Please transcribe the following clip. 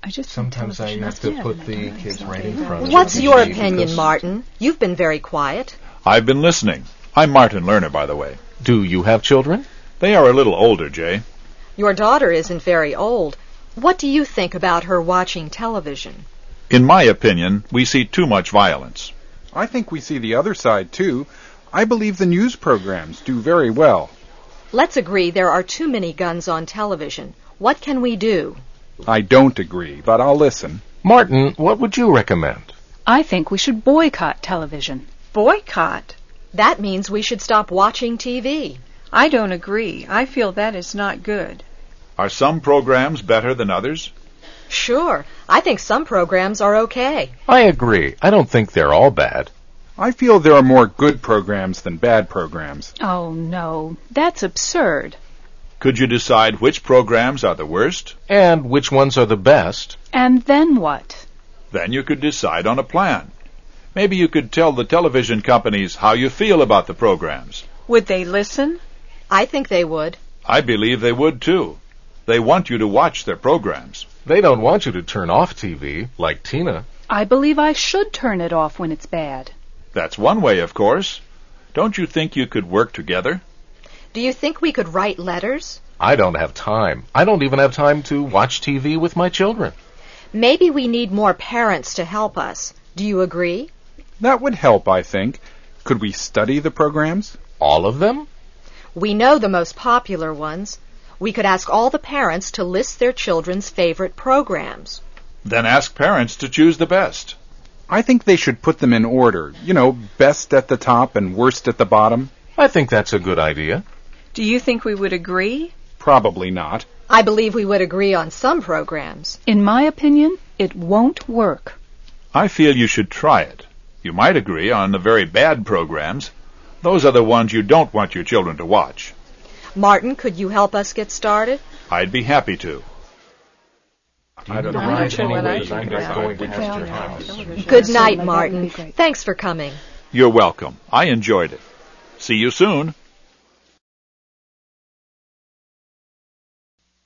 Sometimes I have to put the kids right in front of them. What's your opinion, Martin? You've been very quiet. I've been listening. I'm Martin Lerner, by the way. Do you have children? They are a little older, Jay. Your daughter isn't very old. What do you think about her watching television? In my opinion, we see too much violence. I think we see the other side, too. I believe the news programs do very well. Let's agree there are too many guns on television. What can we do? I don't agree, but I'll listen. Martin, what would you recommend? I think we should boycott television. Boycott? That means we should stop watching TV. I don't agree. I feel that is not good. Are some programs better than others? Sure. I think some programs are okay. I agree. I don't think they're all bad. I feel there are more good programs than bad programs. Oh, no. That's absurd. Could you decide which programs are the worst? And which ones are the best? And then what? Then you could decide on a plan. Maybe you could tell the television companies how you feel about the programs. Would they listen? I think they would. I believe they would, too. They want you to watch their programs. They don't want you to turn off TV, like Tina. I believe I should turn it off when it's bad. That's one way, of course. Don't you think you could work together? Do you think we could write letters? I don't have time. I don't even have time to watch TV with my children. Maybe we need more parents to help us. Do you agree? That would help, I think. Could we study the programs? All of them? We know the most popular ones. We could ask all the parents to list their children's favorite programs. Then ask parents to choose the best. I think they should put them in order. You know, best at the top and worst at the bottom. I think that's a good idea. Do you think we would agree? Probably not. I believe we would agree on some programs. In my opinion, it won't work. I feel you should try it. You might agree on the very bad programs. Those are the ones you don't want your children to watch. Martin, could you help us get started? I'd be happy to. I don't know. know. I'm not going past your house. Good night, Martin. Thanks for coming. You're welcome. I enjoyed it. See you soon.